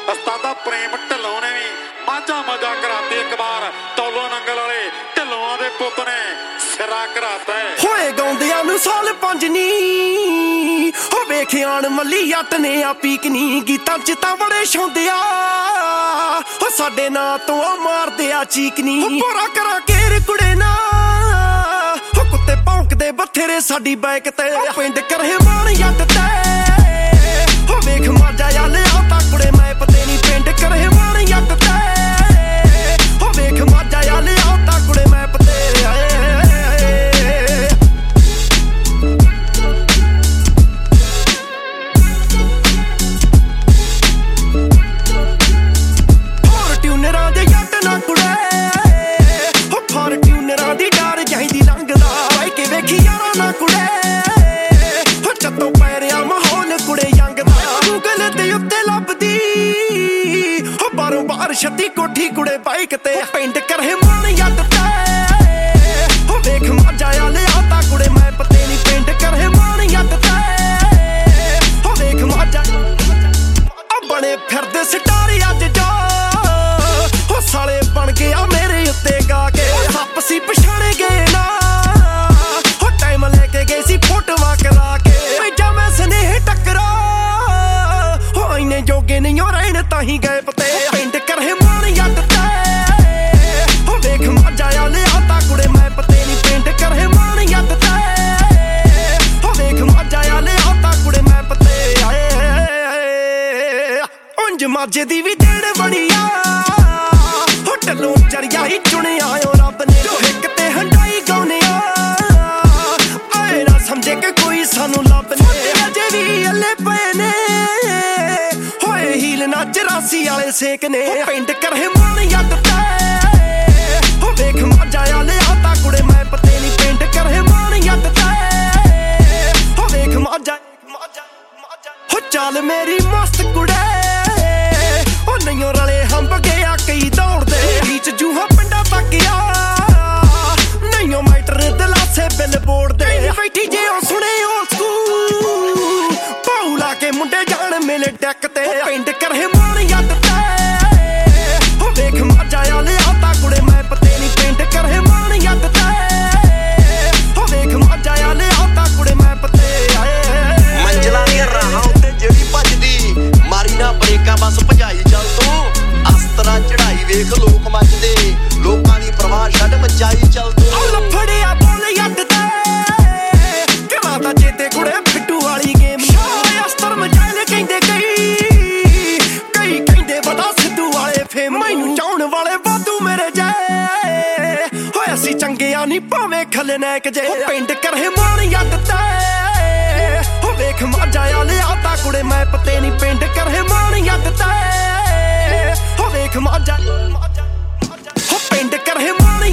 ਉਸਤਾਦਾ ਪ੍ਰੇਮ ਢਿੱਲੋਂ ਨੇ ਵੀ ਮਾਝਾ ਮਜਾ ਕਰਾਤੀ ਇੱਕ ਵਾਰ। ਟੋਲੋ ਨੰਗਲ ਵਾਲੇ ਢਿੱਲੋਂ ਦੇ ਪੁੱਤ ਨੇ ਸਿਰਾ ਕਰਾਤਾ ਹੋਏ ਗਾਉਂਦਿਆਂ ਨੂੰ ਸਾਲ 5 ਨੀ ਹੋ ਵੇਖਿਆਣ ਮੱਲੀ ਜੱਟ ਨੇ ਆ ਪੀਕਨੀ ਗੀਤਾਂ ਚ ਤਾਂ ਬੜੇ ਛਾਉਂਦਿਆ ਹੋ ਸਾਡੇ ਨਾਂ ਤੋਂ ਮਾਰਦੇ ਆ ਚੀਕਨੀ ਪੂਰਾ ਕਰਾਂ ਕੇਰ ਕੁੜੇ ਨਾ ਹੋ ਕੁੱਤੇ ਭੌਂਕਦੇ ਬਥੇਰੇ ਸਾਡੀ ਬਾਈਕ ਤੇ ਪਿੰਡ ਕਰੇ ਮਾਣ ਜੱਟ ਤੇ ਹੋ ਵੇਖ ਮਾਜਾ ਆ ਲਿਆ ਤਾਂ ਕੁੜੇ ਮੈਂ ਪਤੇ ਨਹੀਂ ਪਿੰਡ ਕਰੇ ਮਾਣ ਜੱਟ ਤੇ ਹੋ ਵੇਖ ਮਾਜਾ ਆ ਲਿਆ ਤਾਂ ਕੁੜੇ ਮੈਂ ਪਤੇ ਛੱਤੀ ਕੋਠੀ ਕੁੜੇ ਬਾਈਕ ਤੇ ਪਿੰਡ ਕਰੇ ਮਾਣ ਜੱਟ ਤੇ ਹੋ ਵੇਖ ਮਾਜਾ ਆ ਲਿਆ ਤਾਂ ਕੁੜੇ ਮੈਂ ਪਤੇ ਨਹੀਂ ਪਿੰਡ ਕਰੇ ਮਾਣ ਜੱਟ ਤੇ ਹੋ ਵੇਖ ਮਾਜਾ ਆ ਬਣੇ ਫਿਰਦੇ ਸਟਾਰ ਅੱਜ ਜੋ ਹੋ ਸਾਲੇ ਬਣ ਗਿਆ ਮੇਰੇ ਉੱਤੇ ਗਾ ਕੇ ਸੱਪ ਸੀ ਪਛਾਣੇ ਗਏ ਨਾ ਹੋ ਟਾਈਮ ਲੈ ਕੇ ਗਏ ਸੀ ਫੋਟੋਆਂ ਕਰਾ ਕੇ ਭੇਜਾ ਮੈਂ ਸਨੇਹ ਟੱਕਰਾ ਹੋ ਇੰਨੇ ਜੋਗੇ ਨਹੀਂ ਹੋ ਰਹਿਣ ਤਾਂ ਹੀ ਗਏ ਪਤੇ ਪਿੰਡ ਕਰੇ ਮਾਣ ਜੱਟ ਤੇ ਹੋ ਵੇਖ ਮਾਜਾ ਆ ਲਿਆ ਤਾਂ ਕੁੜੇ ਮੈਂ ਪਤੇ ਨਹੀਂ ਪਿੰਡ ਕਰੇ ਮਾਣ ਜੱਟ ਤੇ ਹੋ ਵੇਖ ਮਾਜਾ ਆ ਲਿਆ ਤਾਂ ਕੁੜੇ ਮੈਂ ਪਤੇ ਉਂਝ ਮਾਜੇ ਦੀ ਵੀ ਦੇਣ ਬਣੀ ਆ ਹੋ ਢਿੱਲੋਂ ਚੜਿਆ ਹੀ ਚੁਣਿਆ ਓ ਰੱਬ ਨੇ ਜੋ ਇੱਕ ਤੇ ਹੰਡਾਈ ਗਾਉਨੇ ਆ ਆਏ ਨਾ ਸਮਝੇ ਕਿ ਕੋਈ ਸਾਨੂੰ ਲੱਭ ਨੇ ਅਜੇ ਵੀ ਅੱਲੇ ਪਏ ਨੇ ਹੋਏ ਹੀਲ ਨਾ 84 ਵਾਲੇ ਸੇਕ ਨੇ ਪਿੰਡ ਕਰੇ ਮਾਣ ਜੱਟ ਤੇ ਹੋ ਵੇਖ ਮਾਜਾ ਆ ਲਿਆ ਤਾਂ ਕੁੜੇ ਮੈਂ ਪਤੇ ਨਹੀਂ ਪਿੰਡ ਕਰੇ ਮਾਣ ਜੱਟ ਤੇ ਹੋ ਵੇਖ ਮਾਜਾ ਹੋ ਚੱਲ ਮੇਰੀ ਮਸਤ ਕੁੜੇ ਉਹ ਨਹੀਂਓ ਰਲੇ ਹੰਬ ਗਿਆ ਕਈ ਦੌੜਦੇ ਵਿੱਚ ਜੂਹਾ ਪਿੰਡਾਂ ਤੱਕ ਆ ਨਹੀਂਓ ਮੈਟਰ ਦਲਾਸੇ ਬਿੱਲ ਬੋਰਡ ਦੇ ਬੈਠੀ ਜੇ ਉਹ ਸੁਣੇ ਉਹ ਸਕੂਲ ਪਾਉ ਲਾ ਕੇ ਮੁੰਡੇ ਜਾਣ ਮੇਲੇ ਡੈਕ ਤੇ ਪਿੰਡ ਕਰੇ ਮਾਣ ਜੱਟ ਤੇ ਹੋ ਵੇਖ ਮਾਜਾ ਆ ਲਿਆ ਤਾਂ ਕੁੜੇ ਮੈਂ ਪਤੇ ਨਹੀਂ ਪਿੰਡ ਕਰੇ ਮਾਣ ਜੱਟ ਤੇ ਹੋ ਵੇਖ ਮਾਜਾ ਆ ਲਿਆ ਤਾਂ ਕੁੜੇ ਮੈਂ ਪਤੇ ਮੰਜ਼ਲਾਂ ਦੀਆਂ ਰਾਹਾਂ ਉੱਤੇ ਜਿਹੜੀ ਭੱਜਦੀ ਮਾਰੀ ਨਾ ਬ੍ਰੇਕਾਂ ਬਸ ਭਜਾਈ ਚੱਲ ਤੂੰ ਅਸਤਰਾਂ ਚੜਾਈ ਵੇਖ ਲੋਕ ਮੱਚਦੇ ਲੋਕਾਂ ਦੀ ਪਰਵਾਹ ਛੱਡ ਮਚਾਈ ਚੱਲ ਤੂੰ ਲਫੜਿਆ ਬੋਲ ਜੱਟ ਤੇ ਕਰਾਂ ਤਾਂ ਚੇਤੇ ਕੁੜੇ ਫਿੱਟੂ ਵਾਲੀ ਗੇਮ ਅਸਤਰ ਮਚਾਇਲ ਕਹਿੰਦੇ ਕਈ ਕਹਿੰਦੇ ਵੱਡਾ ਸਿੱਧੂ ਵਾਲੇ ਫੇਮ ਮੈਨੂੰ ਚਾਉਣ ਵਾਲੇ ਵਾਧੂ ਮੇਰੇ ਜੈ ਹੋਏ ਅਸੀਂ ਚੰਗਿਆ ਨਹੀਂ ਭਾਵੇਂ ਖਲਨੈਕ ਜੇ ਪਿੰਡ ਕਰੇ ਮਾਣ ਜੱਟ ਤੇ ਹੋ ਵੇਖ ਮਾਜਾ ਆ ਲਿਆ ਤਾਂ ਕੁੜੇ ਮੈਂ ਪਤੇ ਨਹੀਂ ਪਿੰਡ ਕਰੇ ਮਾਣ ਜੱਟ ਤੇ ਹੋ ਵੇਖ ਮਾਜਾ ਹੋ ਪਿੰਡ ਕਰੇ ਮਾਣ